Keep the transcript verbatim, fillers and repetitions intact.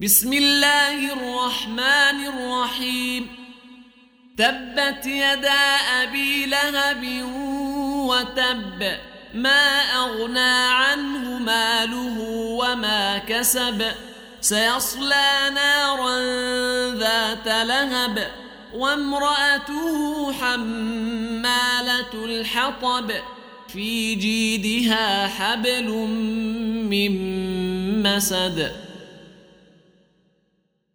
بسم الله الرحمن الرحيم. تبت يدا أبي لهب وتب، ما أغنى عنه ماله وما كسب، سيصلى نارا ذات لهب وامرأته حمالة الحطب، في جيدها حبل من مسد.